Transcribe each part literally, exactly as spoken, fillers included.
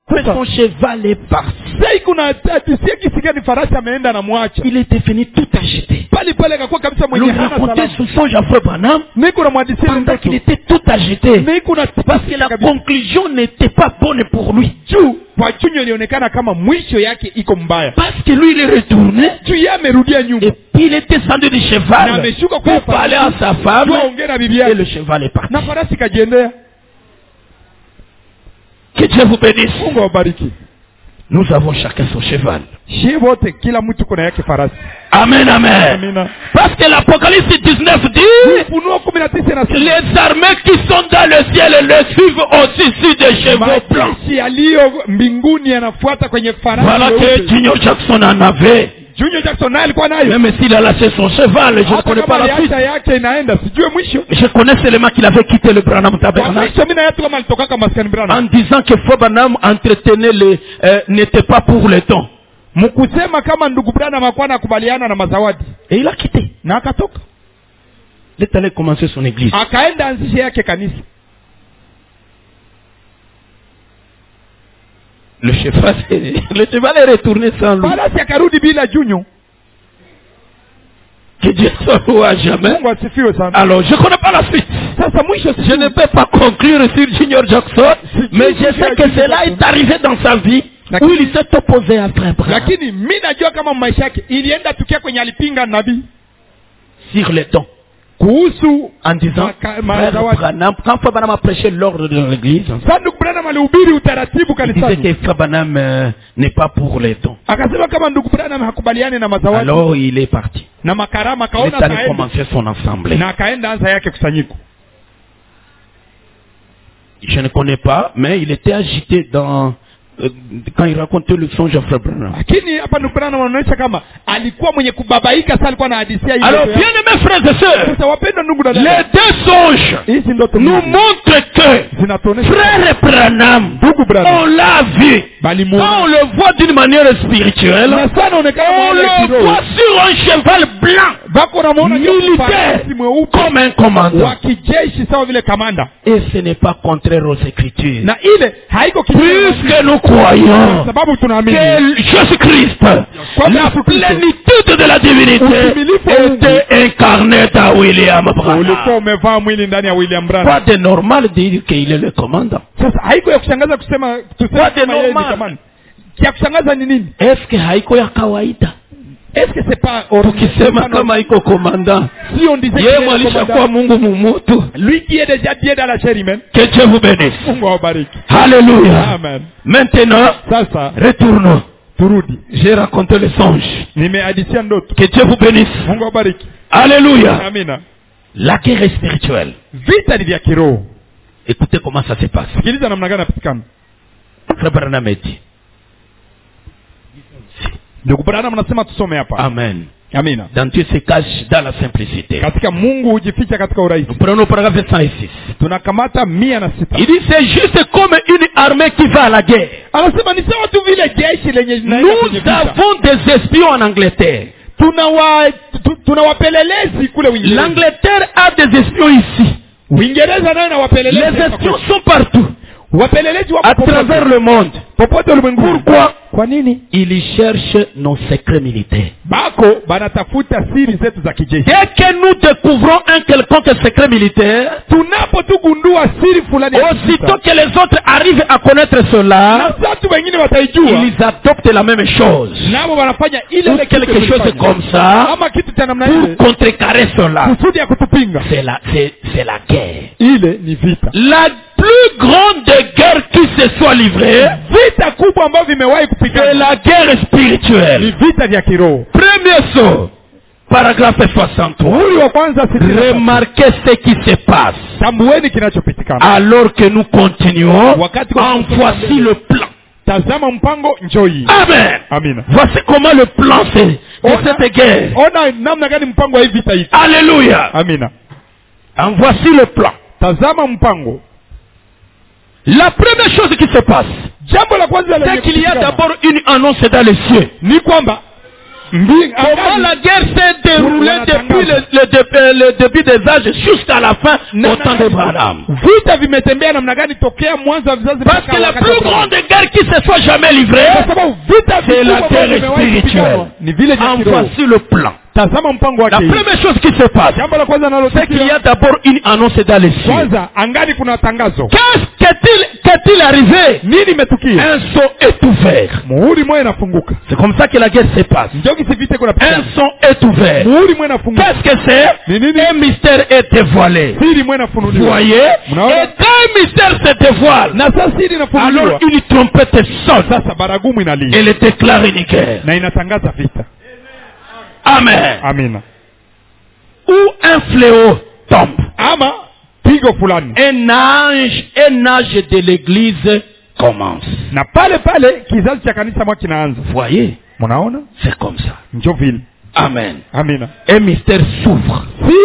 que son cheval est parti. Il était fini tout agité. Nous racontait sous son Jean-Frère Branham pendant qu'il était tout agité. Parce que la conclusion n'était pas bonne pour lui. Parce que lui il est retourné. Et puis il était descendu du cheval pour parler à sa femme. Et le cheval est parti. Que Dieu vous bénisse. Nous avons chacun son cheval. Amen, amen. Parce que l'Apocalypse dix-neuf dit les armées qui sont dans le ciel le suivent aussi sur des chevaux blancs. Voilà que Junior Jackson en avait. Même s'il a lâché son cheval, je ne connais pas la suite. Je connais seulement qu'il avait quitté le Branham Tabernacle en disant que Frère Branham entretenait les euh, n'était pas pour le temps. Et il a quitté. Il est allé commencer son église. Le cheval, le cheval est retourné sans lui. Que Dieu soit loué à jamais. Alors, je ne connais pas la suite. Je ne peux pas conclure sur Junior Jackson, mais je sais que cela est arrivé dans sa vie où il s'est opposé à Frère Branham. Sur le temps. En disant, Frère Branham, quand Frère Branham a prêché l'ordre de l'église, il disait que Frère Branham euh, n'est pas pour les temps. Alors il est parti. Il est allé commencer son assemblée. Je ne connais pas, mais il était agité dans... Euh, quand il racontait le songe à Frère Branham. Alors bien aimés frères et sœurs, les deux songes nous montrent que Frère Branham, on l'a vu, quand on le voit d'une manière spirituelle, on le voit sur un cheval blanc militaire comme un commandant. Et ce n'est pas contraire aux Écritures. Puisque nous croyons que Jésus-Christ, la plénitude de la divinité, était incarnée dans William Branham. Pas de normal dire qu'il est le commandant. Pas de normal. Est-ce que haiko ya kawaida? Est-ce que c'est pas tukisema kama haiko commandant? Si on disait yeye alishakuwa Mungu mumutu, lui qui est déjà Dieu dans la chair humaine. Que Dieu vous bénisse. Mungu awabariki. Alléluia. Amen. Maintenant, sasa retournons. Turudi. J'ai raconté le songe. Nimehadithia ndoto. Que Dieu vous bénisse. Mungu awabariki. Alléluia. Amina. La guerre spirituelle. Vita vya kiroho. Écoutez comment ça se passe. Sikiliza namna gani napatikana. Frère Branham dit. Amen. Amina. Dans Dieu se cache dans la simplicité. Nous prenons le paragraphe cent six. Il dit c'est juste comme une armée qui va à la guerre. Nous avons des espions en Angleterre. L'Angleterre a des espions ici. Les espions sont partout. À travers le monde. Pourquoi? Il cherche nos secrets militaires. Dès que nous découvrons un quelconque secret militaire, aussitôt que les autres arrivent à connaître cela, ils adoptent la même chose. Ou quelque chose comme ça pour contrecarrer cela. C'est la, c'est, c'est la guerre. La plus grande guerre qui se soit livrée, c'est la guerre spirituelle. Premier saut, paragraphe soixante-trois. Remarquez ce qui se passe. Alors que nous continuons, en voici le plan. Amen. Amen. Voici comment le plan c'est de cette guerre. Alléluia. Amen. En voici le plan. La première chose qui se passe, c'est qu'il y a d'abord une annonce dans les cieux. Comment la guerre s'est déroulée depuis le, le, le, le début des âges jusqu'à la fin au temps d'Abraham. Parce que la plus grande guerre qui se soit jamais livrée, c'est la guerre spirituelle. En voici le plan. La première chose qui se passe, c'est qu'il y a d'abord une annonce dans les cieux. Qu'est-ce qu'est-il arrivé? Un son est ouvert. C'est comme ça que la guerre se passe. Un son est ouvert. Qu'est-ce que c'est? Un mystère est dévoilé. Vous voyez? Et quand un mystère se dévoile, alors une trompette sonne. Elle déclare une guerre. Amen. Amen. Où un fléau tombe, un âge, un âge de l'église commence. Vous voyez? C'est comme ça. Amen. Amen. Un mystère s'ouvre.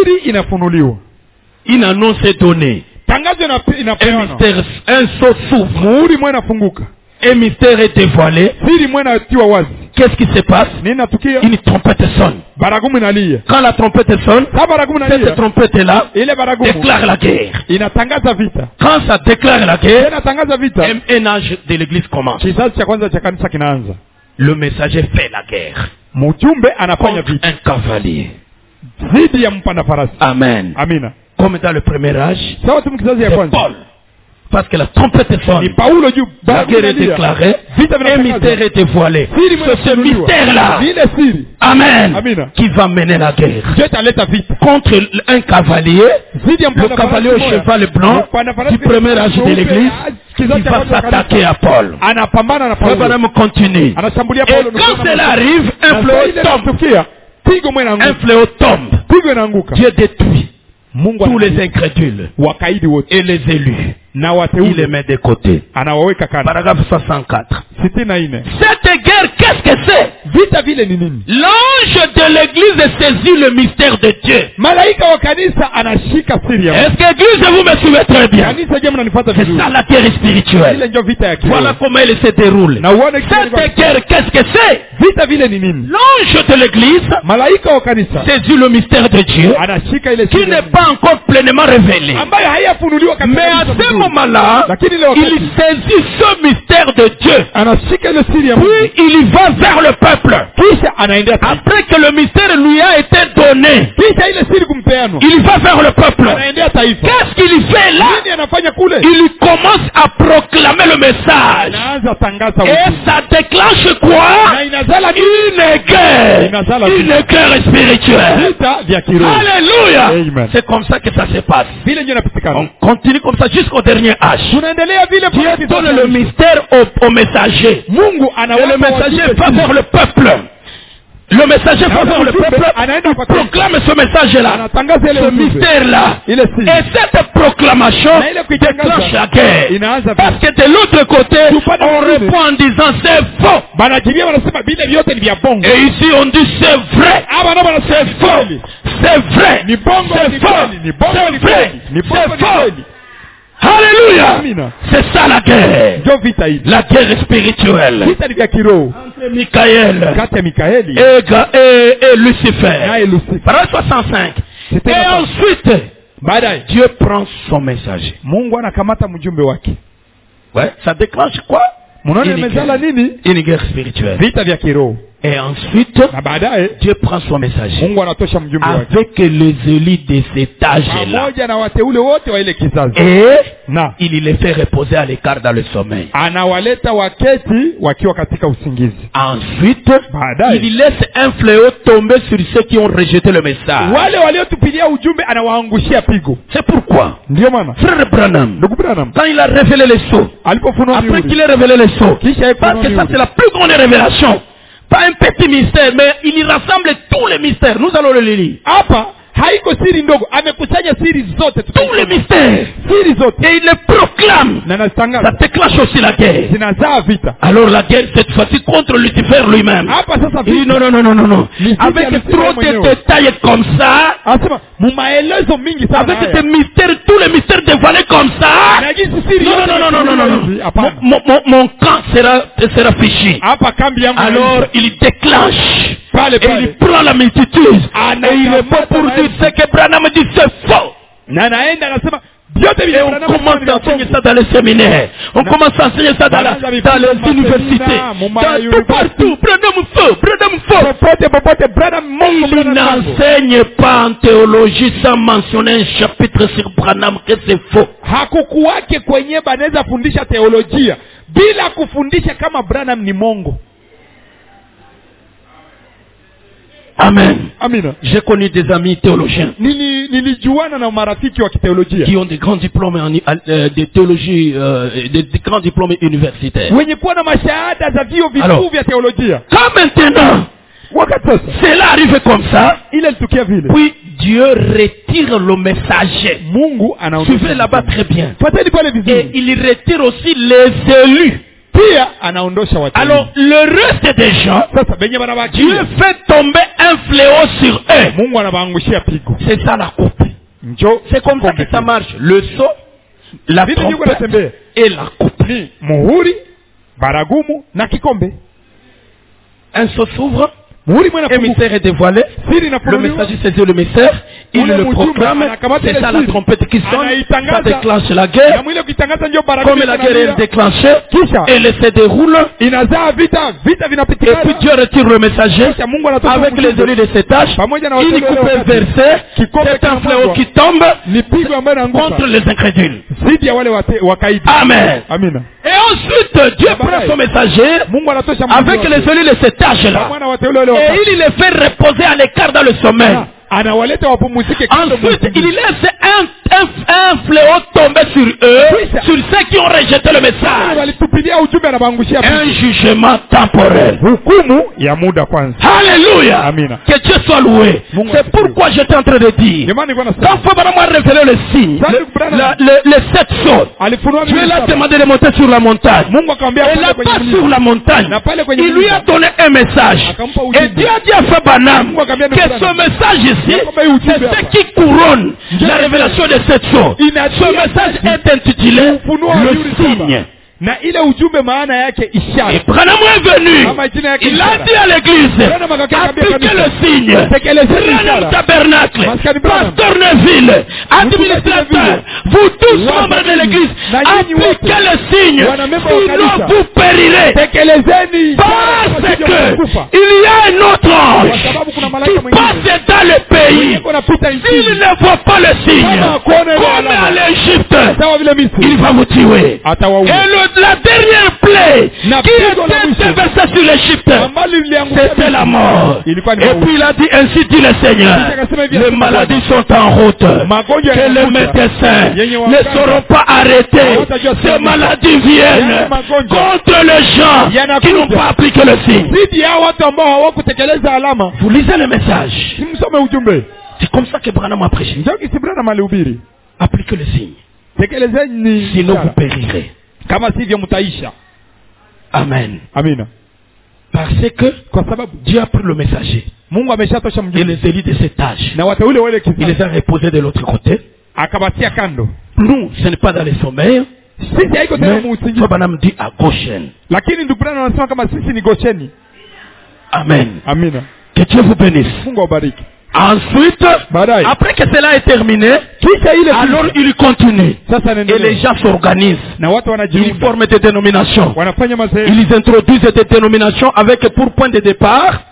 Une annonce est donnée. Un mystère, un saut s'ouvre. Un mystère est dévoilé. Qu'est-ce qui se passe? Une trompette sonne. Quand la trompette sonne, cette trompette-là déclare la guerre. Quand ça déclare la guerre, un âge de l'église commence. Le messager fait la guerre contre un cavalier. Amen. Comme dans le premier âge, c'est Paul. Parce que la trompette sonne, la guerre est déclarée, un mystère est dévoilé. C'est ce mystère-là, amen, qui va mener la guerre contre un cavalier, le cavalier au cheval blanc du premier âge de l'église, qui va s'attaquer à Paul. Abraham continue. Et quand cela arrive, un fléau tombe. Un fléau tombe. Dieu détruit tous les incrédules et les élus. Il les met de côté. Paragraphe soixante-quatre. Cette guerre, qu'est-ce que c'est? L'ange de l'église saisit le mystère de Dieu. Est-ce que l'église, vous me suivez très bien? C'est ça la guerre spirituelle. Voilà comment elle se déroule. Cette guerre, qu'est-ce que c'est? L'ange de l'église saisit le mystère de Dieu qui n'est pas encore pleinement révélé. Mais à ce moment-là, il saisit ce mystère de Dieu. Puis il va vers le peuple. Après que le mystère lui a été donné, il va vers le peuple. Qu'est-ce qu'il fait là? Il commence à proclamer le message. Et ça déclenche quoi? Une guerre. Une guerre spirituelle. Alléluia. C'est comme ça que ça se passe. On continue comme ça jusqu'au dernier âge. Dieu donne le mystère au, au messager. Et le messager va vers le peuple. Le messager va vers le peuple, il proclame ce message-là, ce mystère-là. Et cette proclamation déclenche la guerre. Parce que de l'autre côté, on répond en disant c'est faux. Et ici on dit c'est vrai. C'est faux. C'est vrai. C'est faux. C'est vrai. C'est faux. Alléluia. C'est ça la guerre. La guerre spirituelle. Entre Michael et, et, et Lucifer. Parole soixante-cinq. Et ensuite, Dieu prend son messager. Ouais, ça déclenche quoi? Une guerre, une guerre spirituelle. Et ensuite, Dieu prend son messager avec les élus de cet âge-là. Et il les fait reposer à l'écart dans le sommeil. Ensuite, il laisse un fléau tomber sur ceux qui ont rejeté le message. C'est pourquoi Frère Branham, quand il a révélé les sceaux, après qu'il ait révélé les sceaux, parce que ça c'est la plus grande révélation. Pas un petit mystère, mais il y rassemble tous les mystères. Nous allons le lire. Tous les mystères. Et il les proclame. Ça déclenche aussi la guerre. Alors la guerre cette fois-ci contre Lucifer lui-même. Il dit non, non, non, non, non, non. Avec trop de détails comme ça, avec des mystères, tous les mystères dévoilés comme ça, non, non, non, non, non, non, non. Mon, mon, mon camp sera, sera fichu. Alors il déclenche pale, et pale. il prend la multitude et il répond pour dire ce que Branham dit c'est faux. Na naenda anasema vyote vile. Et on commence à enseigner ça dans les séminaires. On commence à enseigner ça dans, la, dans les universités. Dans tout partout. Branham feu, Branham feu. Il n'enseigne pas en théologie sans mentionner un chapitre sur Branham que c'est faux. Hakukuwake kwenye banaweza fundisha teolojia bila kufundisha kama Branham ni mongo. Amen. Amina. J'ai connu des amis théologiens Nili nilijuana na marafiki wa kithéologia qui ont des grands diplômes en euh, de théologie, euh, des, des grands diplômes universitaires. wenye kuwa na mashahada za vio vikuu vya teolojia. Quand maintenant cela arrive comme ça, ile litukia vile, puis Dieu retire le messager. Mungu anaondosha. Suivez là-bas très bien. Fateni pale vizuri. Et il retire aussi les élus. Pia anaondosha watu. Alors le reste des gens, sasa benye banabaki, Dieu fait tomber un fléau sur eux. Mungu anabaangushia pigo. C'est ça la coupe. Njo, c'est comme ça que ça marche. Le sceau, la trompette et la coupe. Muhuri, baragumu na kikombe. Un sceau s'ouvre. Un mystère est dévoilé. Le messager saisit le mystère. Il le proclame. C'est ça la trompette qui sonne. Ça déclenche la guerre. Comme la guerre est déclenchée, elle se déroule. Et puis Dieu retire le messager avec les élus de ses tâches. Il coupe un verset. C'est un fléau qui tombe contre les incrédules. Amen. Et ensuite, Dieu prend son messager avec les élus de ses tâches-là. Et il les fait reposer à l'écart dans le sommeil. Ensuite, il laisse un, un, un fléau tomber sur eux, sur ceux qui ont rejeté le message. Un jugement temporel. Alléluia. Que Dieu soit loué. C'est pourquoi j'étais en train de dire, quand Fabara m'a révélé le signe, le, le, les sept choses, Dieu l'a demandé de monter sur la montagne. Et là-bas sur la montagne, il lui a donné un message. Et Dieu a dit à Fabanam que ce message ici, c'est ce qui couronne la révélation de cette chose. Ce message est intitulé le signe. Na ile ujumbe maana yake ishara. Et Branham est venu. Il a dit à l'église, appliquez le signe. Branham tabernacle, pasteur Neville, administrateur, vous tous membres de l'église, appliquez le signe. Sinon vous périrez. Parce que il y a un autre ange qui passe dans le pays. S'il ne voit pas le signe, comme à l'Égypte, il va vous tuer. Et le la dernière plaie qui était déversée sur l'Égypte, c'était la mort. Et puis il a dit, ainsi dit le Seigneur, les maladies sont en route, que les médecins ne seront pas arrêtés. Ces maladies viennent contre les gens qui n'ont pas appliqué le signe. Vous lisez le message. C'est comme ça que Branham a prêché. Appliquez le signe. Sinon vous périrez. Kama sivyo mtaisha. Amen. Amina. Parce que kwa sababu Dieu a pris le messager. Mungu ameshatosha mjumbe. Et les élus de cet âge. Na wateule wale kizazi. Il les a reposés de l'autre côté. Akabatia kando. Nous, ce n'est pas dans les sommeils. Sisi haiko tena muusingi. Fabanam dit à Goshen. Lakini ndugu Branham anasema kama sisi ni Gosheni. Amen. Amina. Que Dieu vous bénisse. Mungu awabariki. Ensuite, Badaï. Après que cela est terminé, alors il continue. Et les gens s'organisent. Ils forment des dénominations. Ils introduisent des dénominations avec pour point de départ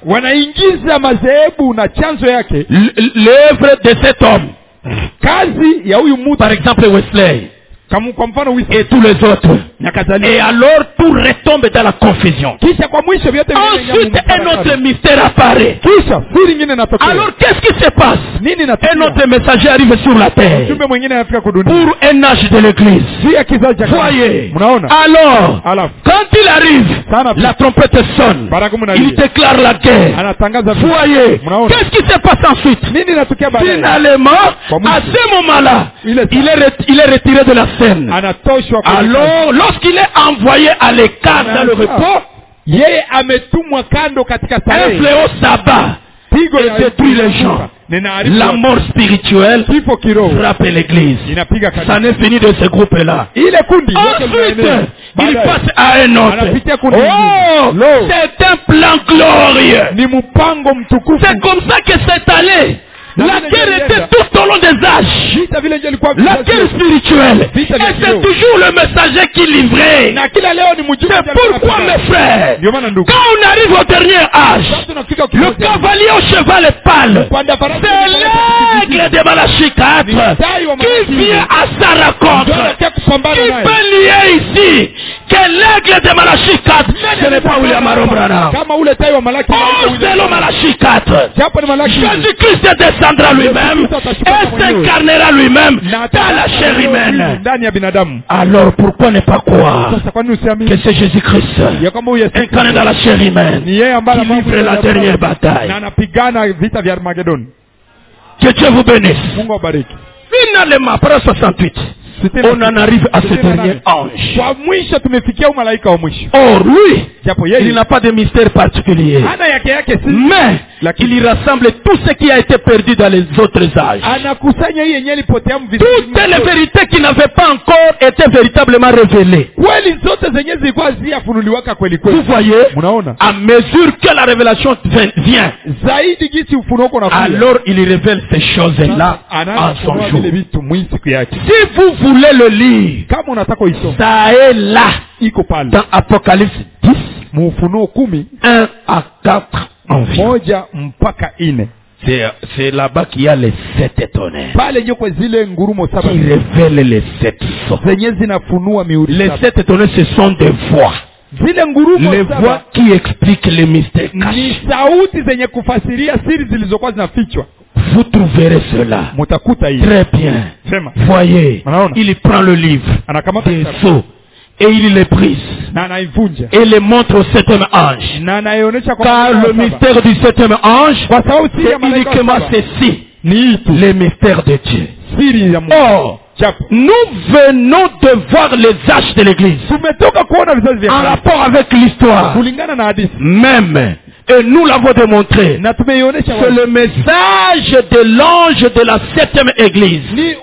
l'œuvre de cet homme. Par exemple, Wesley. Et tous les autres. Et alors tout retombe dans la confusion. Ensuite un autre mystère apparaît. Alors qu'est-ce qui se passe? Un autre messager arrive sur la terre pour un âge de l'église. Voyez. Alors quand il arrive, la trompette sonne. Il déclare la guerre. Voyez. Qu'est-ce qui se passe ensuite? Finalement, à ce moment-là, il est retiré de la scène. Alors lorsqu'il est envoyé à l'écart dans le repos, un fléau s'abat et détruit les gens. La mort spirituelle frappe l'église. Ça n'est fini de ce groupe-là. Ensuite, il passe à un autre. Oh, c'est un plan glorieux. C'est comme ça que c'est allé. La guerre était tout au long des âges. La guerre spirituelle. Et c'est toujours le messager qui livrait. C'est pourquoi, mes frères, quand on arrive au dernier âge, le cavalier au cheval est pâle. C'est l'aigle de Malachie quatre qui vient à sa rencontre. Qui peut lier ici que l'aigle de Malachie quatre, ce n'est pas William Arombrana. Oh, c'est le Malachie quatre. Jésus-Christ est descendra lui-même et s'incarnera lui-même dans la chair humaine. Alors pourquoi ne pas croire que c'est Jésus-Christ incarné dans la chair humaine qui livre la dernière bataille? Que Dieu vous bénisse. Finalement, après soixante-huit, on en arrive à ce dernier ange. Or, lui, il n'a pas de mystère particulier. Mais, il rassemble tout ce qui a été perdu dans les autres âges. Toutes les vérités qui n'avaient pas encore été véritablement révélées. Vous voyez, à mesure que la révélation vient, alors il révèle ces choses-là en son jour. Si vous voulez le lire, ça est là, dans Apocalypse dix, un à quatre environ. C'est là-bas qu'il y a les sept tonnerres qui révèlent les sept sons. Les sept tonnerres, ce sont des voix. Les voix qui expliquent les mystères cachés. Vous trouverez cela. Très bien. Voyez, il prend le livre des sceaux et il les brise et les montre au septième ange. Car le mystère du septième ange, c'est uniquement ceci, les mystères de Dieu. Or, nous venons de voir les âges de l'église en rapport avec l'histoire. Même, et nous l'avons démontré, c'est le message de l'ange de la septième église.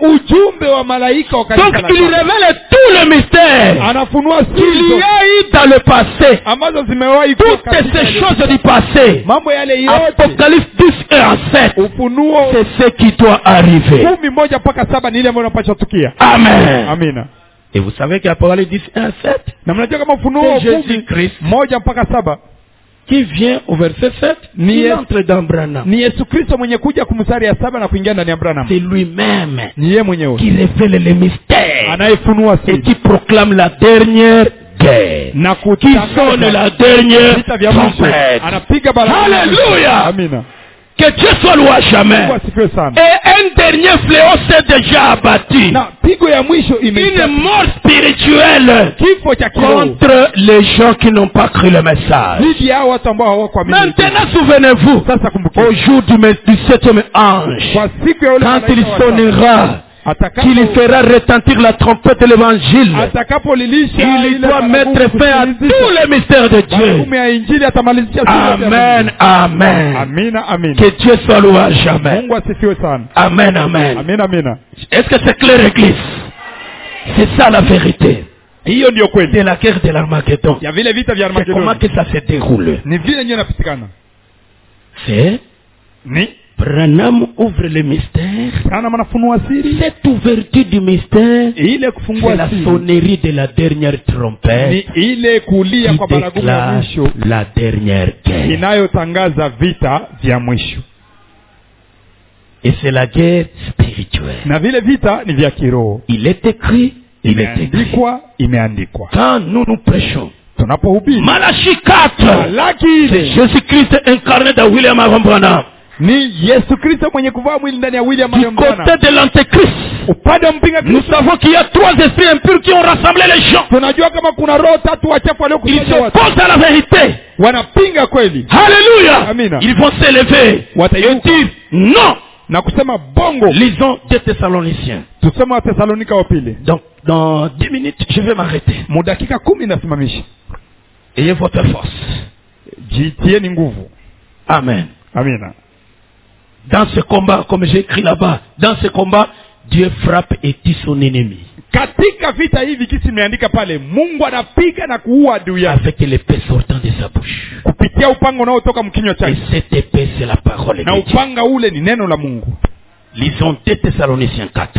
Donc il révèle tout le mystère qu'il y a eu dans le passé. Toutes ces choses du passé. Apocalypse dix et sept. C'est ce qui doit arriver. Amen. Amen. Et vous savez qu'Apocalypse dix et sept, c'est Jésus-Christ qui vient au verset sept, qui entre dans Branham. C'est lui-même qui révèle les mystères et qui proclame la dernière guerre, qui sonne la dernière trompette. Alléluia. Que Dieu soit loué à jamais. Et un dernier fléau s'est déjà abattu. Une mort spirituelle contre les gens qui n'ont pas cru le message. Maintenant, souvenez-vous, au jour du, du septième ange, quand il sonnera, qu'il fera retentir la trompette de l'évangile, il doit mettre fin à tous les mystères de Dieu. Amen, amen. Que Dieu soit loué à jamais. Amen, amen. Est-ce que c'est clair, Église? C'est ça la vérité. C'est la guerre de l'Armageddon. C'est comment que ça se déroule. C'est Branham ouvre le mystère. Cette ouverture du mystère, c'est la sonnerie de la dernière trompette qui déclare la dernière guerre. Et c'est la guerre spirituelle. Il est écrit, il est écrit. Quand nous nous prêchons, Malachie quatre, c'est Jésus-Christ incarné dans William Branham. Ni Yesu Kristo mwenye kuvaa mwili ndani ya William Marion Branham. Du côté de l'antéchrist, upande mpinga Kristo, nous savons qu'il y a trois esprits impurs qui ont rassemblé les gens. Tunajua kama kuna roho tatu wachafu waliokusanya watu. Ils s'opposent à la vérité. Wanapinga kweli. Alléluia. Amina. Ils vont s'élever et dire non. Na kusema bongo. Lisons deux Thessaloniciens. Tusome wa Thessalonika wa pili. Donc dans dix minutes, je vais m'arrêter. Mudakika kumi nasimamisha. Ayez votre force. Jitieni nguvu. Amen. Amina. Dans ce combat, comme j'ai écrit là-bas, dans ce combat, Dieu frappe et tue son ennemi. Katika vita hivi kisi imeandika pale, Mungu anapiga na kuua adui yake. Avec l'épée sortant de sa bouche. Kupitia upanga unaotoka mkinywa chake. Et cette épée c'est la parole de Dieu. Na upanga ule ni neno la Mungu. Lisons deux Thessaloniciens quatre.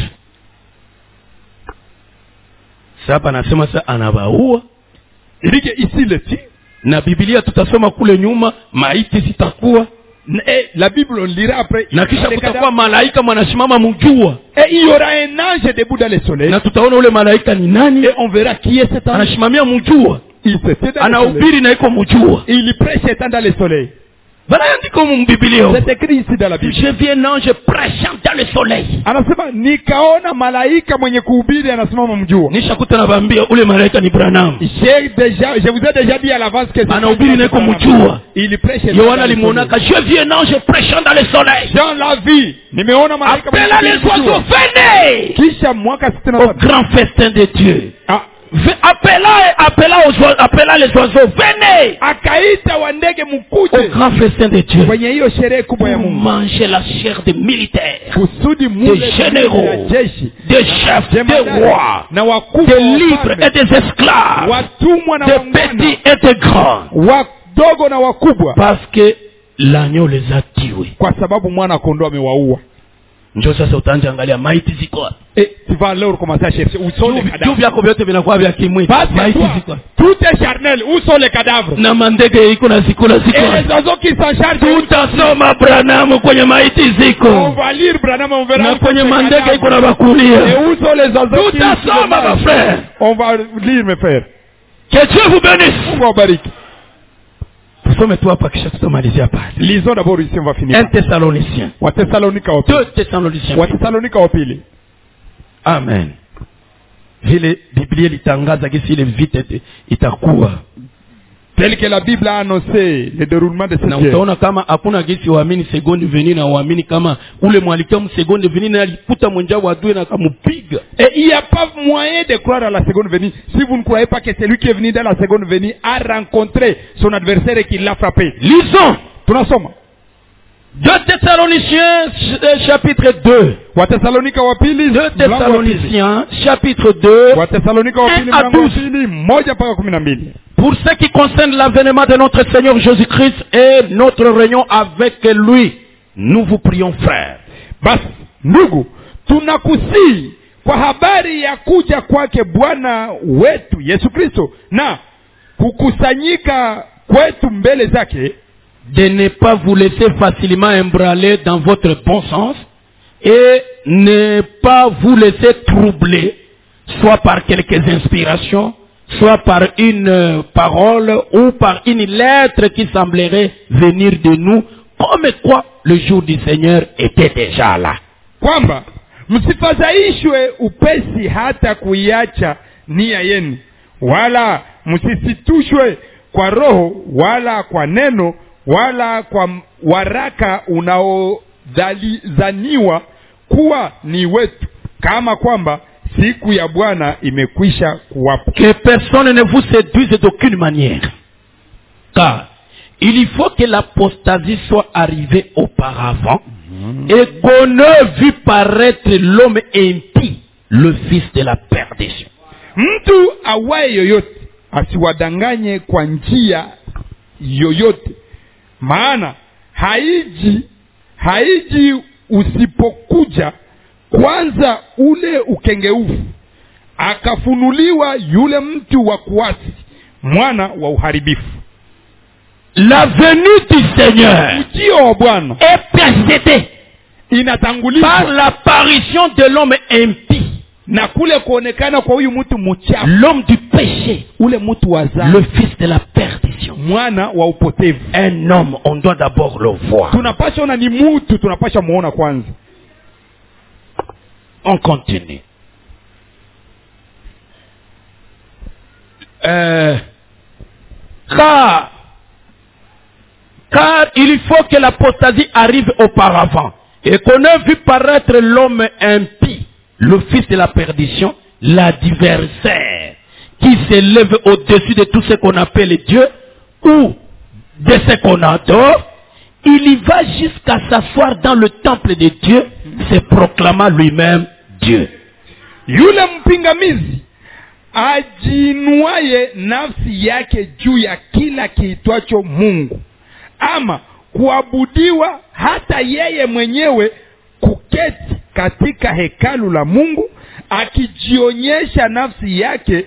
Sasa anasema sasa anabaua. Ilike isi leti. Na Biblia tutasoma kule nyuma maiti zitakuwa. Et la Bible on lira après. Na kisha kutakuwa malaika mwanasimama mjua. Et il y aura un ange debout dans le soleil. Na tutaona ule malaika ni nani? Et on verra qui est cet ange. Anasimamia mjua. Il se fait dans anahubiri na iko mjua. Il prêche étant dans le soleil. Banaandika mu Biblia. C'est écrit ici dans la Bible. Je vis un ange prêchant dans le soleil. Anasema nikaona malaika mwenye kuhubiri anasimama mjua. Nishakuta nawaambia ule malaika ni Branham. J'ai déjà je vous ai déjà dit à l'avance que anahubiri na iko mjua. Il prêche. Yohana alimuonaka, je vis un ange prêchant dans le soleil. Dans la vie, nimeona malaika mwenye kuhubiri. Appela les oiseaux, venez. Kisha mwaka sitini na saba. Au grand festin de Dieu. Ah. Appela, appela, aux, appela les oiseaux, venez. Akaita wa ndege mkuje. Au grand festin de Dieu. Kwenye hiyo sherehe kubwa ya Mungu. Manger la chair des militaires, kusudi des généraux, des chefs, des rois, na wakubwa, des libres et des esclaves, watumwa na des petits et des grands. Wadogo na wakubwa. Parce que l'agneau les a tués. Kwa sababu mwana kondoo amewaua. Njoo sasa utaanza angalia maiti ziko. Eh, tu vas alors commencer à chercher où sont les cadavres. Tout vyako vyote vinakuwa vya kimwili. Maiti ziko. Tout est charnel, où sont les cadavres? Na mandege iko na zikula ziko. Et les oiseaux qui s'en chargent. Tutasoma Branham kwenye maiti ziko. On va lire Branham, on verra. Na kwenye mandege iko na bakulia. Et où sont les oiseaux? Tutasoma ma frère. On va lire mes frères. Que Dieu vous bénisse. Mungu awabariki. Tusome tu hapa kisha tutamalizia pale. Lisons d'abord ici, on va finir. un Thessaloniciens. Wa Thessalonika wa pili. deux Thessaloniciens. Wa Thessalonika wa pili. Amen. Vile Biblia litangaza kisi ile vita itakuwa. Tel que la Bible a annoncé le déroulement de cette guerre. Na utaona kama hakuna gisi waamini seconde venue na waamini kama ule mwalikia seconde venue na alikuta mwenjao wa adui na akamupiga. Et il n'y a pas moyen de croire à la seconde venue si vous ne croyez pas que celui qui est venu dans la seconde venue a rencontré son adversaire et qu'il l'a frappé. Lisons. Tunasoma. deux Thessaloniciens chapitre deux. Wa Thessalonika wa pili. deux Thessaloniciens chapitre deux. Wa Thessalonika wa pili mlango wa pili moja mpaka kumi na mbili. Pour ce qui concerne l'avènement de notre Seigneur Jésus-Christ et notre réunion avec lui, nous vous prions frères. Bas, ndugu, tunakusii kwa habari ya kuja kwake Bwana wetu Yesu Kristo na kukusanyika kwetu mbele zake, de ne pas vous laisser facilement embranler dans votre bon sens et ne pas vous laisser troubler, soit par quelques inspirations, soit par une parole ou par une lettre qui semblerait venir de nous, comme quoi le jour du Seigneur était déjà là. Kwamba msifadhaishwe upesi hata kuiacha nia yenu, wala msisitushwe kwa roho, wala kwa neno, wala kwa waraka unaodhaniwa kuwa ni wetu, kama kwamba siku ya Bwana imekwisha kuwapo. Que personne ne vous séduise d'aucune manière, car il faut que l'apostasie soit arrivée auparavant, mmh. et qu'on ait vu paraître l'homme impie, le fils de la perdition. Mtu awaye yoyote asiwadanganye kwa njia yoyote, maana haiji haiji usipokuja kwanza ule ukengeufu, akafunuliwa yule mtu wa kuasi, mwana wa uharibifu. La venue du Seigneur ujio wa Bwana est précédée inatanguliwa par l'apparition de l'homme impie, na kule kuonekana kwa huyu mtu mchafu, l'homme du péché, ule mtu wa dhambi, le fils de la perdition, mwana wa upotevu. Un homme, on doit d'abord le voir. Tunapaswa ona ni mtu, tunapaswa muona kwanza. On continue. Euh, car, car il faut que l'apostasie arrive auparavant et qu'on ait vu paraître l'homme impie, le fils de la perdition, l'adversaire, qui s'élève au-dessus de tout ce qu'on appelle Dieu ou de ce qu'on adore, il y va jusqu'à s'asseoir dans le temple de Dieu, se proclamant lui-même Dieu. Yule mpingamizi ajinuaye nafsi yake juu ya kila kiitwacho Mungu, ama kuabudiwa hata yeye mwenyewe kuketi katika hekalu la Mungu, akijionyesha nafsi yake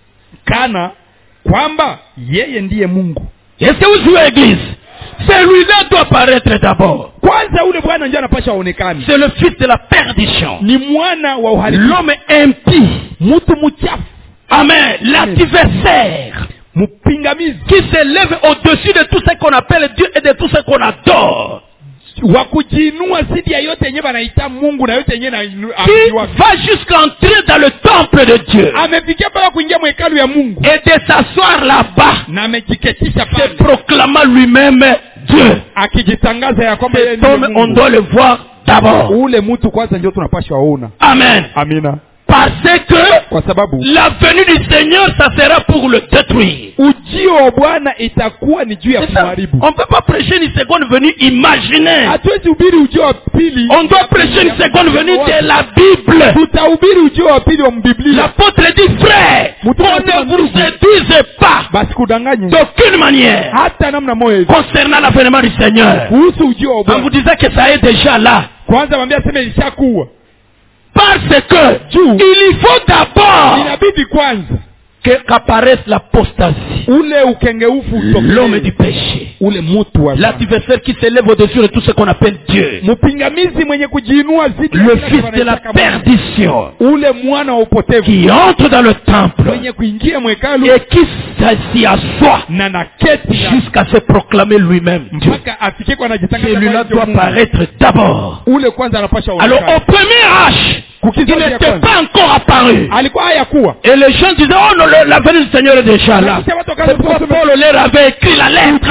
kana kwamba yeye ndiye Mungu. Est-ce que vous jouez église? Celui-là doit paraître d'abord. Kwanza ule bwana ndio anapasha aonekane. C'est le fils de la perdition. Ni mwana wa uharibifu. L'homme impie. Mtu mchafu. Amen. L'adversaire. Mpingamizi. Qui s'élève au-dessus de tout ce qu'on appelle Dieu et de tout ce qu'on adore. Wa kujiinua zidi ya yote yenyewe anaita Mungu na yote yenyewe na qui va jusqu'entrer dans le temple de Dieu. Amefikia mpaka kuingia hekalu ya Mungu. Et de s'asseoir là-bas. Na amejiketisha pale. Se proclamant lui-même Dieu. Akijitangaza ya kwamba yeye ndiye Mungu. On doit le voir d'abord. Ule mtu kwanza ndio tunapaswa waona. Amen. Amina. Parce que kwa sababu la venue du Seigneur, ça sera pour le détruire. Ujio wa Bwana itakuwa ni juu ya kumharibu. On peut pas prêcher une seconde venue imaginaire. Hatuwezi hubiri ujio wa pili. On doit prêcher une seconde venue de la Bible. Tutahubiri ujio wa pili wa Biblia. L'apôtre dit frère, on ne vous séduise pas. Basi kudanganya. D'aucune manière. Hata namna moja. Concernant l'avènement du Seigneur. Kuhusu ujio wa Bwana. On vous disait que ça est déjà là. Kwanza mwambie aseme ilishakuwa. Parce que il faut d'abord inabidi kwanza qu'apparaisse l'apostasie, ule ukengeufu, l'homme du péché, ule mtu wa l'adversaire qui s'élève au-dessus de tout ce qu'on appelle Dieu, mpingamizi mwenye kujiinua zidi, le fils de la perdition, ule mwana wa upotevu, qui entre dans le temple, mwenye kuingia mwekalu et qui s'y assoit na naketi jusqu'à se proclamer lui-même Dieu. Celui-là doit paraître d'abord. Ule kwanza anapasha. Alors au premier âge, il n'était pas encore apparu. Et les gens disaient, oh non, la venue du Seigneur est déjà là. C'est pourquoi Paul leur avait écrit la lettre.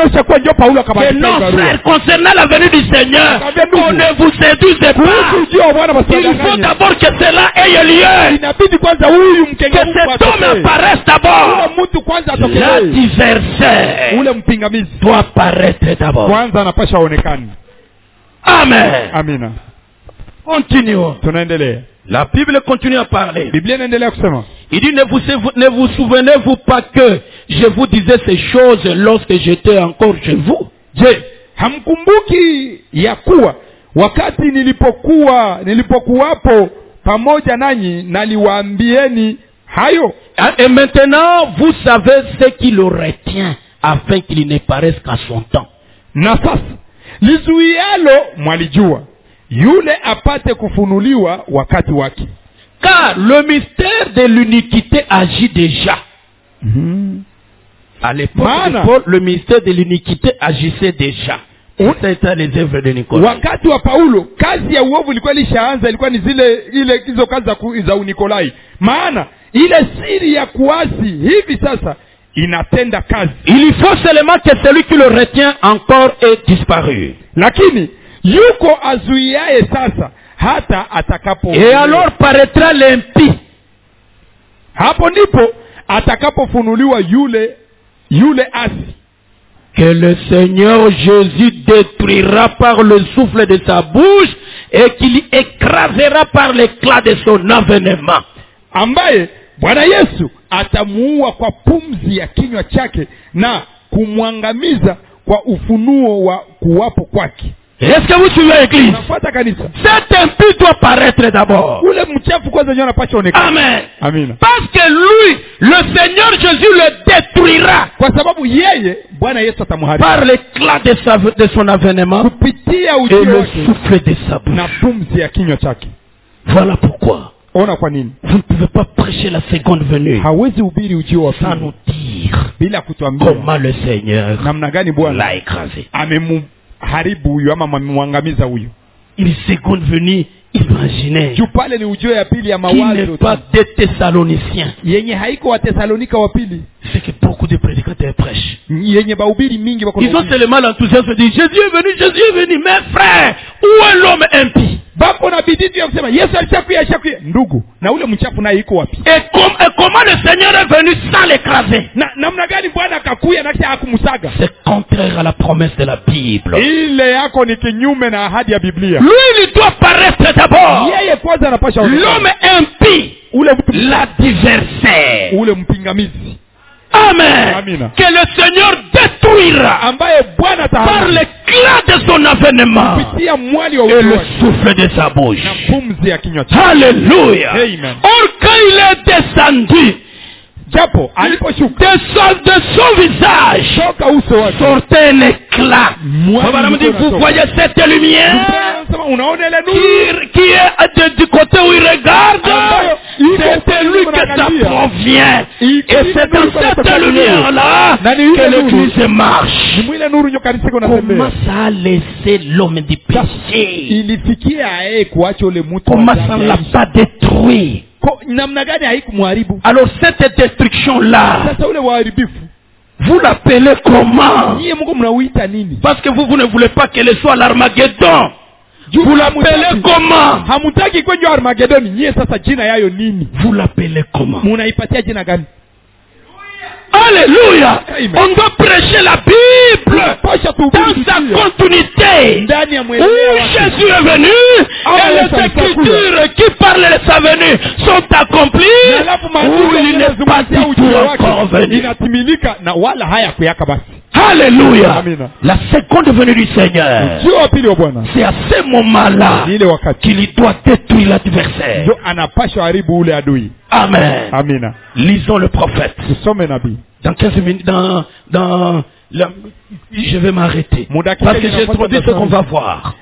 Que non, frère, concernant la venue du Seigneur, on ne vous séduise pas. Il faut d'abord que cela ait lieu. Que cet homme apparaisse d'abord. L'adversaire doit apparaître d'abord. Amen. Amina. Continuons. La Bible continue à parler. Il dit, ne vous, ne vous souvenez-vous pas que je vous disais ces choses lorsque j'étais encore chez vous? Je, hamkumbuki ya kuwa wakati nilipokuwa nilipokuwapo pamoja nanyi naliwaambieni hayo? Et maintenant vous savez ce qui le retient afin qu'il ne paraisse qu'à son temps. Na sasa lizuialo mwalijua, yule apate kufunuliwa wakati wake. Car le mystère de l'iniquité agit déjà. Mm-hmm. À l'époque de Paul, le mystère de l'iniquité agissait déjà. C'était les œuvres de Nicolas. Wakati wa Paulo, kazi ya uovu ilikuwa ilishaanza, ilikuwa ni zile ile hizo kazi za Unikolai. Maana ile siri ya kuasi hivi sasa inatenda kazi. Il faut seulement que celui qui le retient encore ait disparu. Lakini yuko azuiaye sasa hata atakapo. Et alors paraîtra l'impie. Hapo ndipo atakapofunuliwa yule yule asi. Que le Seigneur Jésus détruira par le souffle de sa bouche et qu'il écrasera par l'éclat de son avènement. Ambaye Bwana Yesu atamuua kwa pumzi ya kinywa chake na kumwangamiza kwa ufunuo wa kuwapo kwake. Est-ce que vous suivez l'église? Cet impie doit paraître d'abord. Amen. Amen. Parce que lui, le Seigneur Jésus le détruira par l'éclat de, sa, de son avènement et le souffle de sa bouche. Voilà pourquoi vous ne pouvez pas prêcher la seconde venue sans nous dire comment le Seigneur l'a écrasé. Haribu huyu ama mwangamiza huyu. Une seconde venue imaginaire. Juu pale ni ujio ya pili ya mawazo. Qui n'est pas des Thessaloniciens. Yenye haiko wa Thessalonika wa pili. C'est que beaucoup de prédicateurs prêchent. Yenye bahubiri mingi wako. Ils ont tellement l'enthousiasme de dire Jésus est venu, Jésus est venu. Mais frère, où est l'homme impie? bako na bidii ya kusema Yesu alishakuya alishakuya. Ndugu, na ule mchafu naye iko wapi? Et, com, et comment le Seigneur est venu sans l'écraser? Na namna gani Bwana akakuya na kisha hakumsaga? C'est contraire à la promesse de la Bible. Ile yako ni kinyume na ahadi ya Biblia. Lui, il doit paraître d'abord. Yeye kwanza anapasha. L'homme impie, ule l'adversaire, ule mpingamizi. Amen. Amina. Que le Seigneur détruira ambaye Bwana par l'éclat de son avènement et le souffle de sa bouche. Alléluia. Amen. Or quand il est descendu, japo aliposhuka de son, de son visage sortait un éclat. Vous voyez cette lumière qui, qui est de, du côté où il regarde, c'est de lui que ça provient. Et c'est dans cette lumière-là que l'église marche. Comment ça a laissé l'homme du péché? Comment ça ne l'a pas détruit? Alors cette destruction-là, vous l'appelez comment? Parce que vous, vous ne voulez pas qu'elle soit l'Armageddon. Vous l'appelez comment? Vous l'appelez comment? Alléluia. On doit prêcher la Bible dans sa continuité. Où Jésus est venu et les Écritures qui parlent de sa venue sont accomplies, où il n'est pas du tout encore venu. Alléluia. Amina. La seconde venue du Seigneur, c'est à ce moment-là qu'il doit détruire l'adversaire. Amen. Amina. Lisons le prophète. Dans quinze minutes, dans, dans, la, je vais m'arrêter. Parce que j'ai trop dit ce qu'on va voir.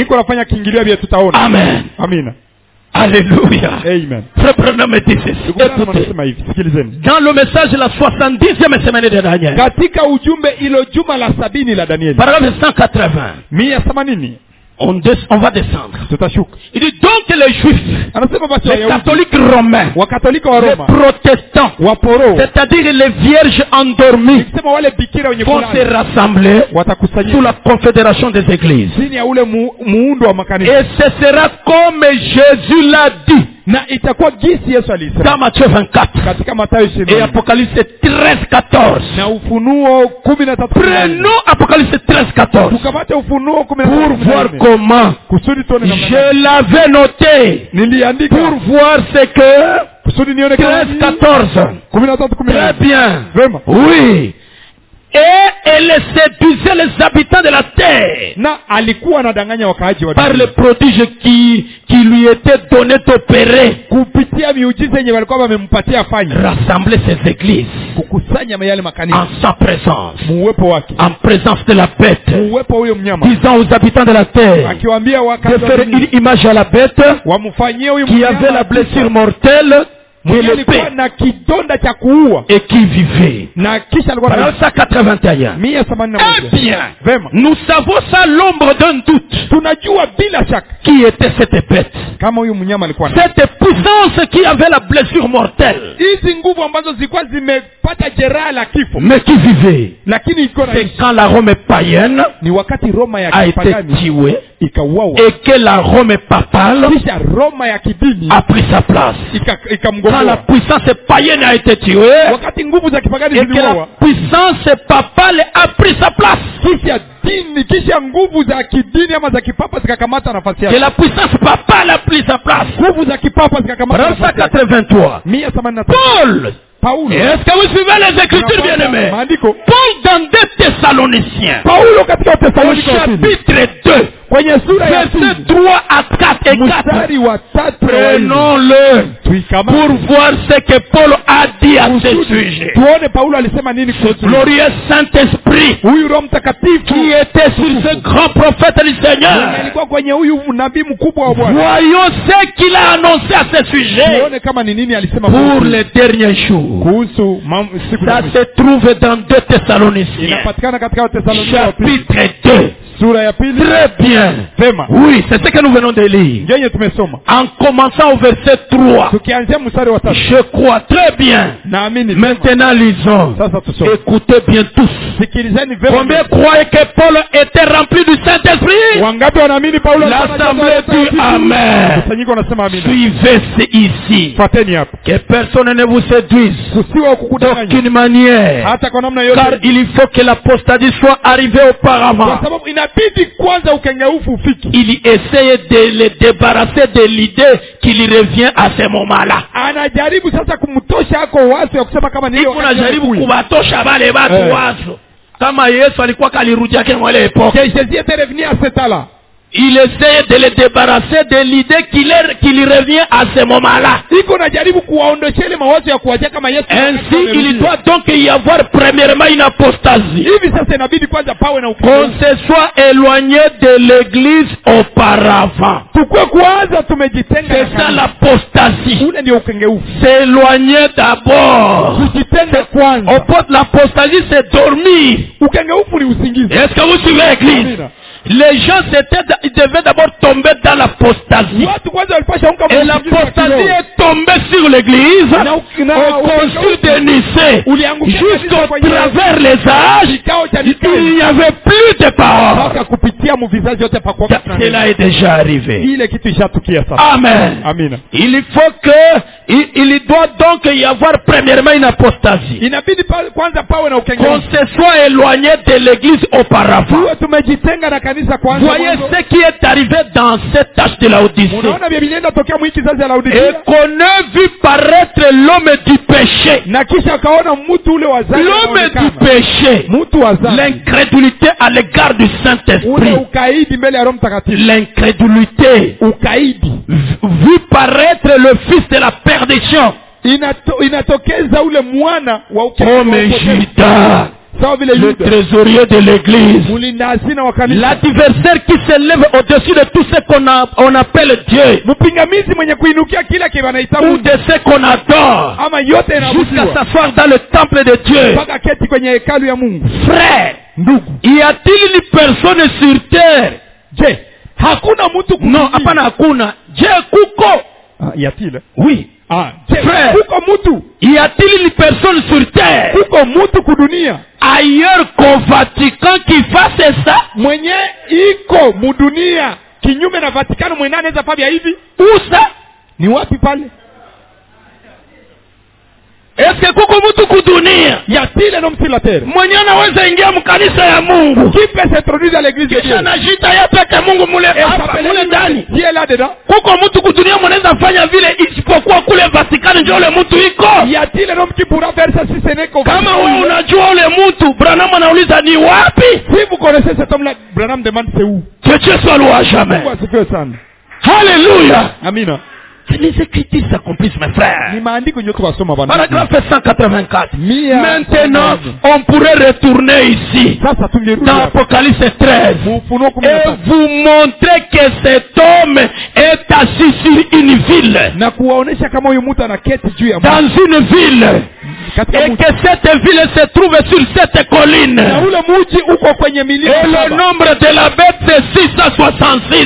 Amen. Amina. Alléluia. Amen. Frère Branham dit ceci. Écoutez. Dans le message de la soixante-dixième semaine de Daniel. Paragraphe cent quatre-vingts. On, des, on va descendre. Il dit donc les juifs, les catholiques romains, les protestants, c'est-à-dire les vierges endormies, vont se rassembler sous la confédération des églises. Et ce sera comme Jésus l'a dit dans Matthieu vingt-quatre et Apocalypse treize quatorze. Prenons Apocalypse treize quatorze pour voir comment je l'avais noté, pour voir ce que treize quatorze. Très bien. Oui. Et elle séduisait les habitants de la terre par les prodiges qui, qui lui étaient donnés d'opérer. Rassembler ces églises en sa présence, en présence de la bête, disant aux habitants de la terre de faire une image à la bête qui avait la blessure mortelle et qui vivait. cent quatre-vingt-et-un. Eh bien, nous savons ça l'ombre d'un doute. Qui était cette bête? Cette puissance qui avait la blessure mortelle, mais qui vivait. C'est quand la Rome païenne a été tuée et que la Rome papale a pris sa place. Quand la puissance païenne a été tuée et que la puissance papale a pris sa place. Que la puissance papale a pris sa place. cent quatre-vingt-trois. Paul. Est-ce que vous suivez les Écritures, bien-aimés? Paul dans deux Thessaloniciens, au chapitre deux, verset trois à quatre et quatre. Prenons-le pour voir ce que Paul a dit à ce sujet. Ce glorieux Saint-Esprit qui était sur ce grand prophète du Seigneur. Voyons ce qu'il a annoncé à ce sujet pour les derniers jours. Ça se trouve dans deux Thessaloniciens, chapitre deux. Sura ya pili. Très bien. Vema. Oui, c'est ce que nous venons de lire. Njenye tumesoma. En commençant au verset trois. Tukianzia mstari wa tatu. Je crois très bien. Naamini. Maintenant lisons. Sasa tusome. Écoutez bien tous. Sikilizeni vema. Combien croyaient que Paul était rempli du Saint-Esprit? Wangapi wanaamini Paulo? L'assemblée dit Amen. Kusanyiko nasema amina. Suivez ici. Fateni hapa. Que personne ne vous séduise d'aucune manière. Hata kwa namna yote. Car il faut que l'apostasie soit arrivée auparavant. Kwa sababu inabidi kwanza ukengeufu ufiki. Il essaye de le débarrasser de l'idée qu'il revient à ce moment-là. Anajaribu sasa kumtosha hako wazo ya kusema kama ndio. Anajaribu kubatosha wale watu eh. Wazo. Kama Yesu alikuwa kalirudia kwa ile epoque. Que Jésus était revenu à cet âge-là. Il essaie de le débarrasser de l'idée qu'il est, qu'il revient à ce moment-là. Ainsi, il doit donc y avoir premièrement une apostasie. Qu'on se soit éloigné de l'église auparavant. C'est ça l'apostasie. S'éloigner d'abord. L'apostasie, c'est dormir. Est-ce que vous suivez l'église? Les gens ils devaient d'abord tomber dans l'apostasie. Et l'apostasie est tombée sur l'église au concile de Nicée. Jusqu'au travers les âges, il n'y avait plus de paroles. Cela est déjà arrivé. Amen. Il faut que, il, il doit donc y avoir premièrement une apostasie. Qu'on se soit éloigné de l'église auparavant. Voyez ce qui est arrivé dans cette tâche de Laodicée. Et qu'on a vu paraître l'homme du péché. L'homme du péché. L'incrédulité à l'égard du Saint-Esprit. L'incrédulité. Vu paraître le fils de la perdition. Comme Judas. Le trésorier de l'église, l'adversaire qui s'élève au-dessus de tout ce qu'on a, on appelle Dieu, ou de ce qu'on adore, jusqu'à s'asseoir dans le temple de Dieu. Frère, y a-t-il une personne sur terre? Non, hapana hakuna. Je kuko. Ah, y a-t-il? Oui. Ah, frère, y a-t-il une personne sur terre ailleurs qu'au Vatican qui fasse ça? Mwenye iko mudunia kinyume na Vatikano mwenye anaweza fanya hivi? Où ça? Ni wapi pale? Est-ce que kuko mtu kudunia? Y a-t-il un homme sur la terre mwenye anaweza ingia mkanisa ya Mungu? Qui peut s'introduire dans l'église de Dieu? Kisha najita ya peke Mungu mule hapa mule ndani. Qui est là dedans? Kuko mtu kudunia mwanaweza fanya vile isipokuwa kule Vatican ndio ule mtu iko? Y a-t-il un homme qui pourra faire ça si ce n'est qu'au Vatican? Kama wewe unajua ule mtu, Branham anauliza ni wapi? Si vous connaissez cet homme là, Branham demande c'est où? Que Dieu soit loué à jamais. Alléluia. Amina. C'est les Écritures s'accomplissent, mes frères. Paragraphe cent quatre-vingt-quatre. Maintenant, on pourrait retourner ici, dans Apocalypse treize, et vous montrer que cet homme est assis sur une ville. Dans une ville. Et que cette ville se trouve sur cette colline. Et le nombre de la bête c'est six cent soixante-six.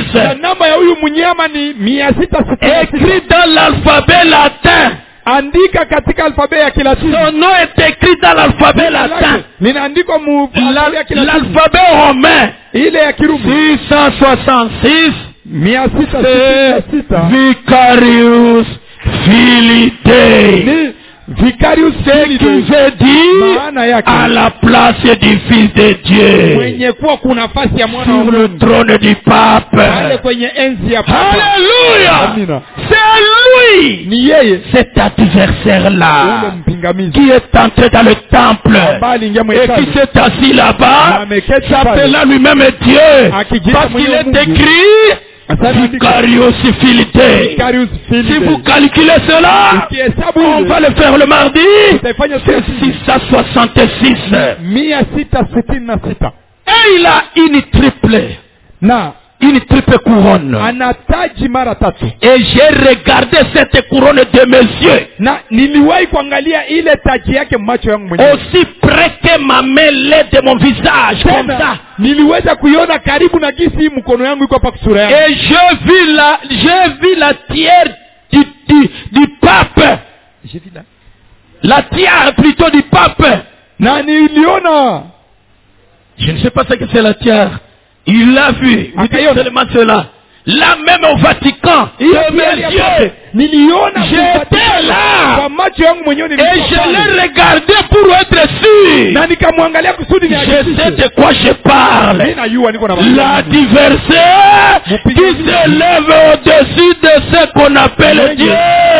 Écrit dans l'alphabet latin. Andika katika alphabet ya Kilatini. Son nom est écrit dans l'alphabet latin. Linaandikwa mu l'alphabet romain. Ile ya Kirumi. six cent soixante-six. mia sita sitini na sita. Vicarius Filii. Vicarius Filii qui veut dire à la place du Fils de Dieu. Mwenye kuwa kuna nafasi ya mwana wa Mungu. Sur le trône du pape. Pale kwenye enzi ya papa. Alléluia. Amina. C'est lui. Ni yeye. Cet adversaire là. Qui est entré dans le temple. Et qui s'est assis là-bas. S'appelant lui-même Dieu. Parce qu'il est écrit. Vicarius Filii. Si vous calculez cela, on va le faire le mardi. C'est six cent soixante-six. Et il a une triple. Na une triple couronne. Ana taji mara tatu. Et j'ai regardé cette couronne de mes yeux. Na niliwahi kuangalia ile taji yake macho yangu mwenyewe. Aussi près que ma main l'est de mon visage. Tena, comme ça. Niliweza kuiona karibu na gisi mkono yangu iko hapa kusura yangu. Et je vis la j'ai vu la tiare du, du, du pape. J'ai vu la La tiare plutôt du pape. Na niliona. Je ne sais pas ce que c'est la tiare. Il l'a vu. Il dit seulement cela. Là même au Vatican. De mes yeux. J'étais là. Et je l'ai regardé pour être sûr. Je sais de quoi je parle. L'adversaire qui s'élève au-dessus de ce qu'on appelle Dieu.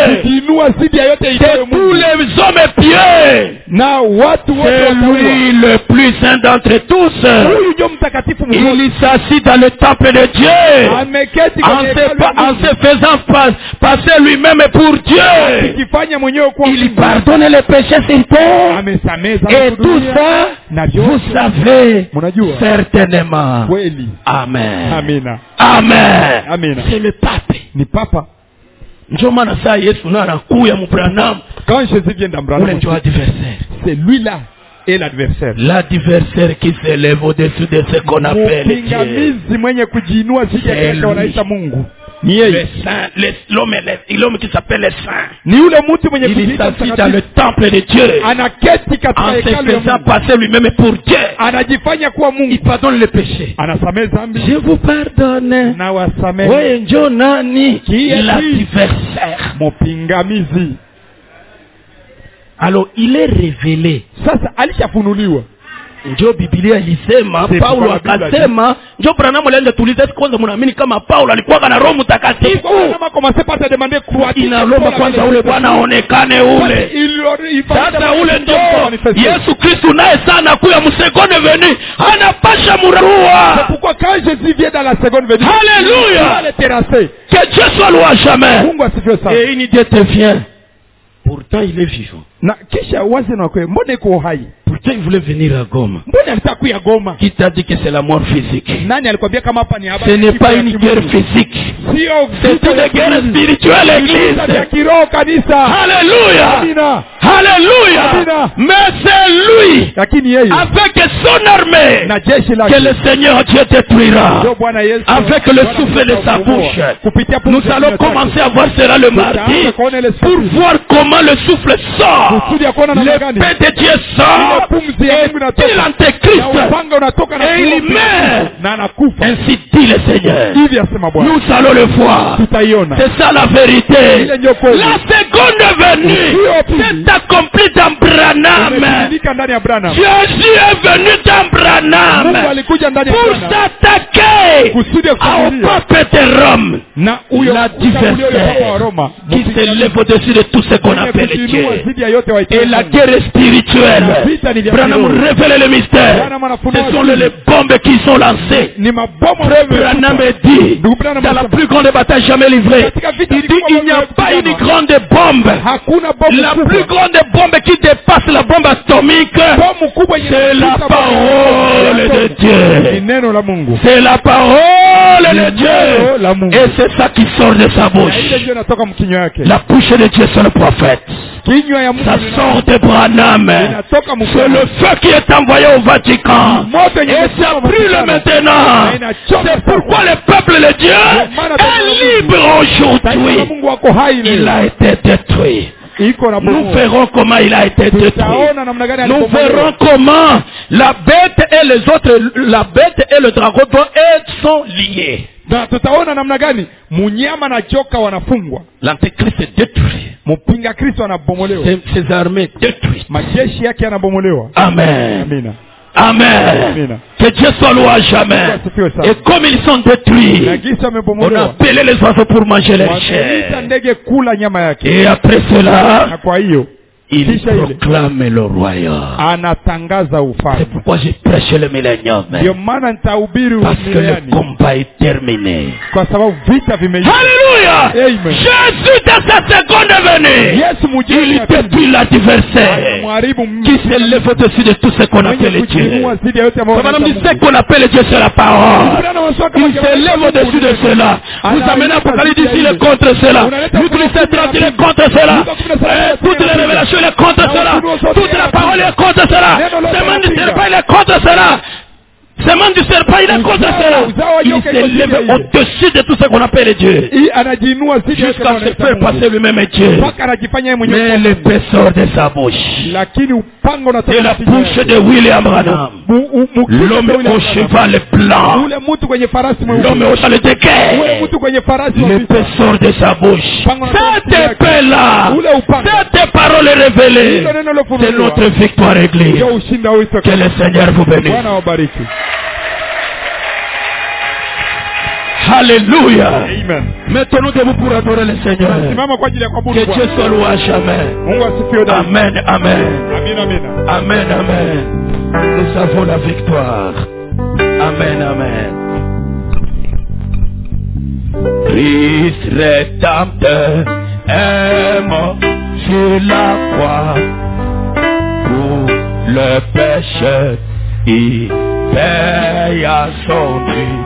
De tous les hommes pieux. C'est lui le plus saint d'entre tous. Il s'assit dans le temple de Dieu. En se, en se faisant passer lui-même pour Dieu. Il pardonne les péchés sur terre. Et tout ça, vous savez certainement. Amen. Amen. Amen. Amen. C'est le pape. Ni papa. Quand Jésus vient d'Abraham, c'est lui là. Et l'adversaire. L'adversaire qui s'élève au-dessus de ce qu'on appelle Dieu. Le saint, l'homme, l'homme qui s'appelle le saint. Il s'assit dans le temple de Dieu. En se faisant passer lui-même pour Dieu. Il pardonne les péchés. Je vous pardonne. Oui, Jonani, l'adversaire. Alors il est révélé. Sasa alishafunuliwa. Ndio Biblia ilisema, Paulo akasema, ndio Branham alianza tuliza kwanza mnaamini kama Paulo alikuwa na Roho Mtakatifu. Inaomba kwanza ule Bwana aonekane ule. Sasa ule ndio Yesu Kristo naye sana kuya mseconde venu anapasha murua. Pourquoi quand Jésus vient dans la seconde venue, Alléluia. Que Dieu soit loué jamais. Mungu asifiwe sana. Et une Dieu te vient. Pourtant il est vivant. Na kisha wazi na kwa mbona iko hai? Pourtant il voulait venir à Goma. Mbona alitaka kuja Goma? Qui t'a dit que c'est la mort physique? Nani alikwambia kama hapa ni habari? Ce n'est pas une guerre physique. C'est une guerre spirituelle, église. Alléluia. Amina. Alléluia. Amina. Mais c'est lui, lakini yeye, avec son armée, na jeshi lake, que le Seigneur Dieu détruira. Avec le souffle de sa bouche. Nous allons commencer à voir cela le mardi pour voir comment le souffle sort. Le paix de Dieu sort. Et l'antéchrist. Et il meurt. Ainsi dit le Seigneur. Nous allons le voir. C'est ça la vérité. La seconde venue s'est accomplie dans Branham. Jésus est venu dans Branham pour s'attaquer au pape de Rome. L'adversaire qui s'élève au-dessus de tout ce qu'on appelle Dieu. Et la guerre spirituelle. Branham révèle le mystère. Ce sont les, les bombes qui sont lancées. Branham dit, dans la plus grande bataille jamais livrée, il dit il n'y a pas une grande bombe. La plus grande bombe qui dépasse la bombe atomique, c'est la parole de Dieu. C'est la parole de Dieu. Et c'est ça qui sort de sa bouche. La bouche de Dieu, c'est le prophète. Ça sort de Branham. C'est le feu qui est envoyé au Vatican. Et ça brûle maintenant. C'est pourquoi le peuple de Dieu est libre aujourd'hui. Il a été détruit. Nous verrons comment il a été détruit. Nous verrons comment la bête et les autres, la bête et le dragon sont liés. Tutaona namna gani munyama na joka wanafungwa. L'antéchrist est détruit. Mpinga Kristo anabomolewa. Ses armées détruites. Majeshi yake yanabomolewa. Amen. Amina. Amen. Amina. Que Dieu soit loué à jamais. Et comme ils sont détruits, on a appelé les oiseaux pour manger leur chair. Et après cela, il proclame le royaume. C'est pourquoi j'ai prêché le millénium. Parce que le combat est terminé. Alléluia. Jésus de sa seconde venue, il dépile l'adversaire qui s'élève au-dessus de tout ce qu'on appelle Dieu. Ce qu'on appelle Dieu, c'est la parole. Il s'élève au-dessus de cela. Vous amenez Apocalypse ici, il est contre cela. Luc dix-sept, il est contre cela. Toutes les révélations, il est contre cela. Toute la parole est contre cela. Semaine du serpent, il est contre cela. Semaine du serpent, il est contre cela. Il s'élève au-dessus de tout ce qu'on appelle Dieu. Jusqu'à se faire passer lui-même Dieu. Mais l'épaisseur de sa bouche et la bouche de William Branham, l'homme au cheval blanc, l'homme au cheval de guerre, l'épaisseur de sa bouche, cette épée-là, cette parole révélée, c'est notre victoire église. Que le Seigneur vous bénisse. Alléluia. Amen. Mettons-nous debout pour adorer le Seigneur. Que Dieu soit loué à jamais. Amen, amen. Amen, amen. Nous avons la victoire. Amen, amen. Christ rédempteur est mort sur la croix pour le péché. Il paye à son prix.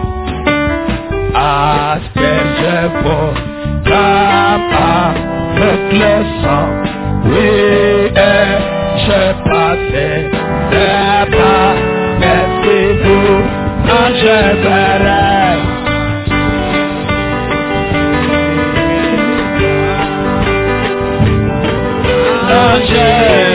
À ce que je vois, comme avec le sang, oui, et je passais, c'est pas, merci vous, quand je verrai. Quand je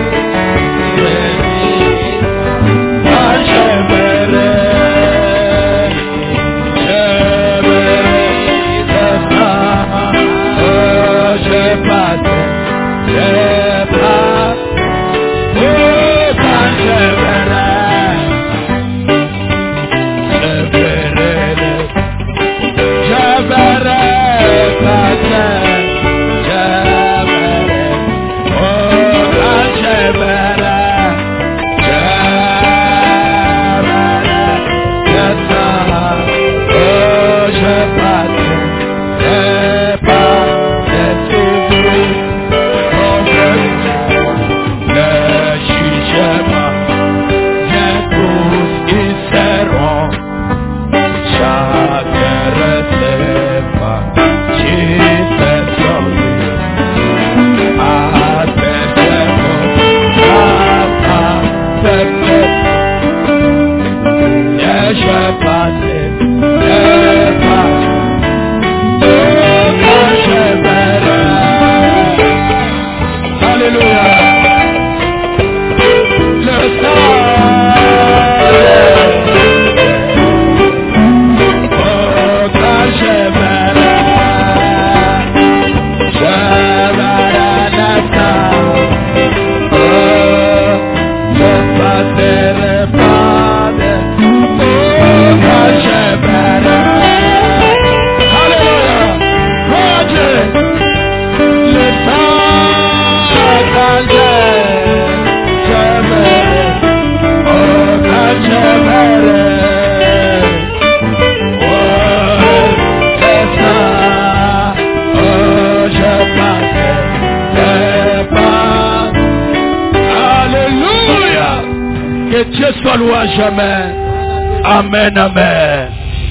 jamais. Amen, amen.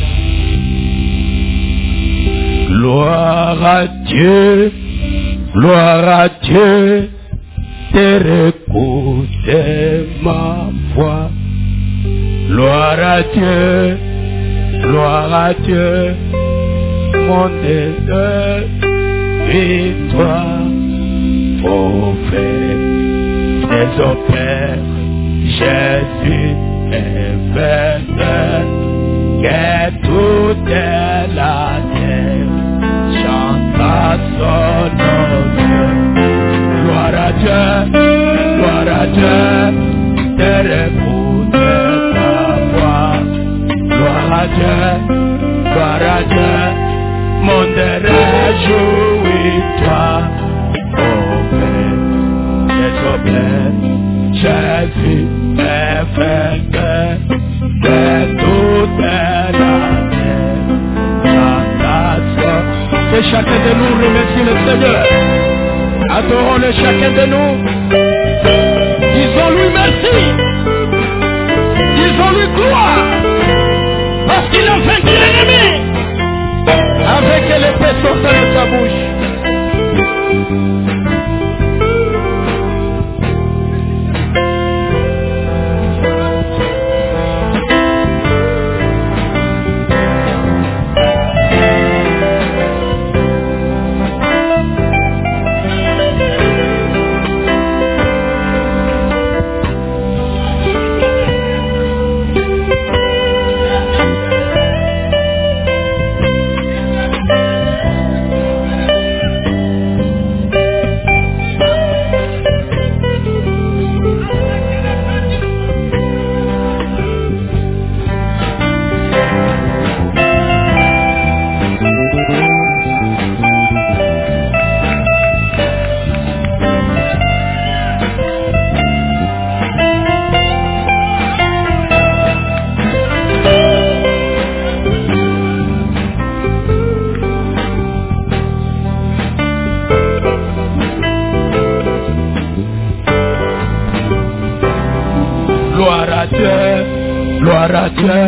Gloire à Dieu, gloire à Dieu, t'écoutez ma voix. Gloire à Dieu, gloire à Dieu, mon désir, victoire, au fait, des opères, Jésus est vainqueur, que toute la terre chante à son nom. Gloire à Dieu, gloire à Dieu, t'écoute ta voix. Gloire à Dieu, gloire à Dieu, monde réjouis-toi, oh Père, Seigneur. Adorons-le chacun de nous. Disons-lui merci. Disons-lui gloire. Parce qu'il a vaincu l'ennemi. Avec l'épée sortant de sa bouche. Gloire à Dieu,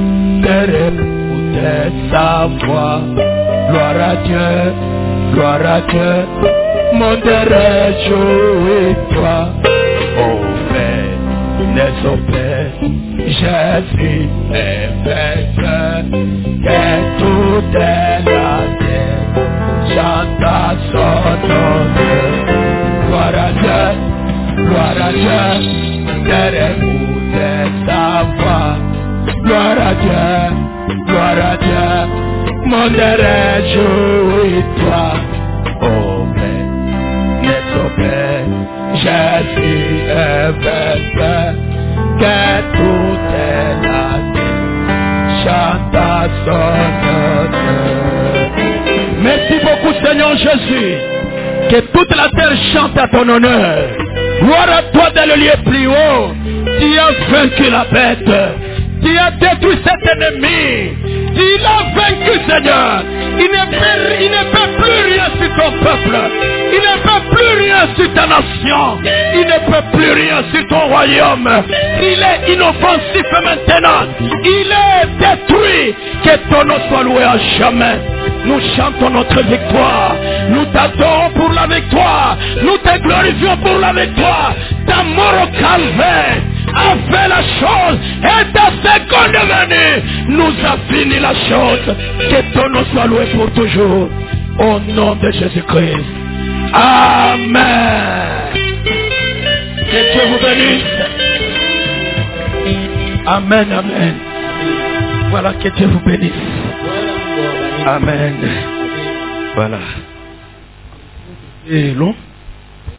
d'écouter sa voix. Gloire à Dieu, gloire à Dieu, mon Dieu, réjouis-toi. Oh Père, les Père, Jésus est vainqueur, que tout est la terre chante à son nom. Gloire à Dieu, gloire à Dieu, d'écouter sa voix. Gloire à Dieu, gloire à Dieu, mon Dieu, réjouis-toi. Oh Père, notre Père, Jésus est vainqueur, que tout est la terre chante à son nom. Merci beaucoup Seigneur Jésus, que toute la terre chante à ton honneur. Gloire à toi dans le lieu plus haut, tu as vaincu la bête. Tu as détruit cet ennemi. Tu l'as vaincu, Seigneur. Il ne, peut, il ne peut plus rien sur ton peuple. Il ne peut plus rien sur ta nation. Il ne peut plus rien sur ton royaume. Il est inoffensif maintenant. Il est détruit. Que ton nom soit loué à jamais. Nous chantons notre victoire. Nous t'adorons pour la victoire. Nous te glorifions pour la victoire. Ta mort au calvaire a fait la chose, et ta seconde venue nous a fini la chose. Que ton nom soit loué pour toujours, au nom de Jésus-Christ. Amen. Que Dieu vous bénisse. Amen, amen. Voilà, que Dieu vous bénisse. Amen. Voilà. Et long.